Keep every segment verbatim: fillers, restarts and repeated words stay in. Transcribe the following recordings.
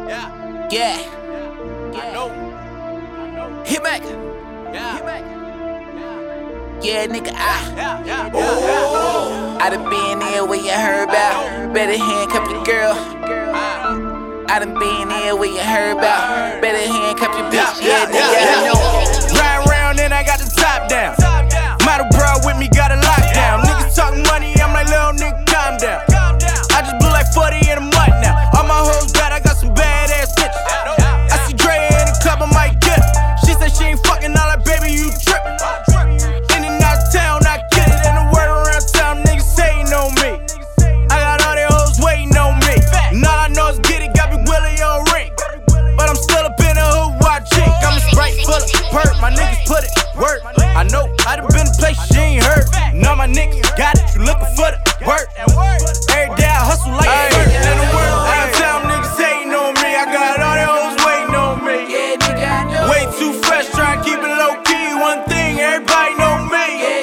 Yeah. Yeah. I know. Hit back. Yeah. Hit back. Yeah, nigga, I. Yeah, yeah, yeah. I done been there where you heard about. Better handcuff your girl. I done been there where you heard about. Better handcuff your bitch. Yeah, nigga, I know. Ride around and I got the top down. Model bro with me got a lockdown. Niggas talking money, I'm like, little nigga, calm down. I just blew like forty in a month now. All my hoes bad, I got some badass bitches. I see Dre in a club, I might get it. She said she ain't fucking, all like, baby, you trippin'. In and out of town, I get it. And the word around town, niggas hating on me. I got all their hoes waiting on me. And all I know is get it, got me Willie on ring. But I'm still up in the hood watching. I'm a Sprite full of perk, my niggas put it work. I know, I done been to places you ain't heard. And all my niggas got it, you looking for the work. Every day I hustle like a bird. And the world around town, niggas hating on me. I got all their hoes waiting on me. Way too fresh, trying to keep it low key. One thing, everybody know me.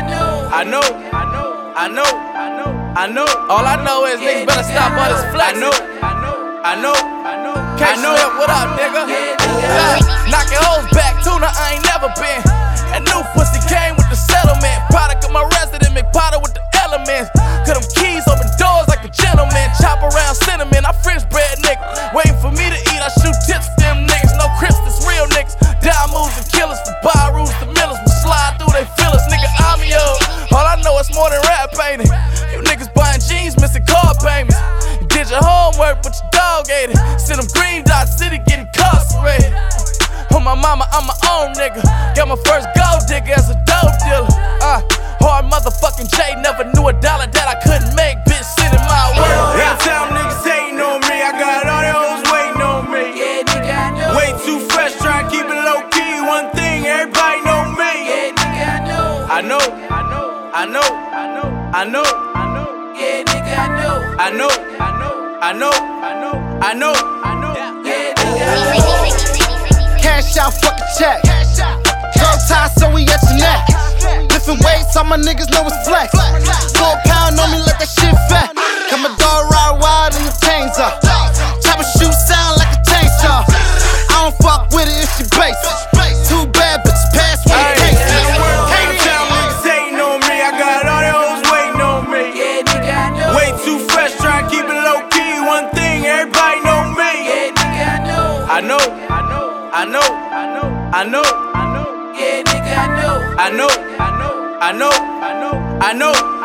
I know, I know, I know, I know. All I know is niggas better stop all this I flexing. know, I know, I know, I know. K-Slip, what up, nigga? Yeah. Knocking hoes back, tuna, I ain't never been. That new pussy came with the settlement. Product of my resident, McPotter with the elements. Cut them keys, open doors like a gentleman. Chop around cinnamon, I French bread, nigga. Waiting for me to eat, I shoot tips for them niggas. No crips, this real niggas. Die moves and killers, from Barus to Millers. We slide through, they feel us, nigga, I'm yo. All I know is more than rap painting. You niggas buying jeans, missing car payments. You did your homework, but your dog ate it. Send them green dot city, getting incarcerated. On my mama, I'm my own nigga. Got my first gold digger as a dope dealer. Uh, hard motherfucking J, never knew a dollar that I couldn't make. Bitch, sit in my world. Downtown niggas hating on me. I got all their hoes waiting on me. Yeah, nigga, I know. Way too fresh, trying to keep it low key. One thing, everybody know me. Yeah, nigga, I know. I know, I know, I know, I know, I know, I know. Yeah, nigga, I know. I know, I know, I know, I know, I know, I know. Yeah, nigga, I know. Cash out, fuck a check. Throw ties so we at your neck. Different weights, all my niggas know it's flex. Four pound on me, let that shit fat. Come a dog ride wild and the chains up. Chopper shoot sound like a chainsaw. I don't fuck with it if she base. Too bad bitches pass with a case. Downtown niggas hating on me. I got all their hoes waiting on me. Yeah, nigga, I know. Way too fresh, trying to keep it low key. One thing, everybody know me. Yeah, nigga, I know. I know, I know, I know, I know, I know, I know. Yeah, nigga, I know. I know, I know, I know, I know, I know.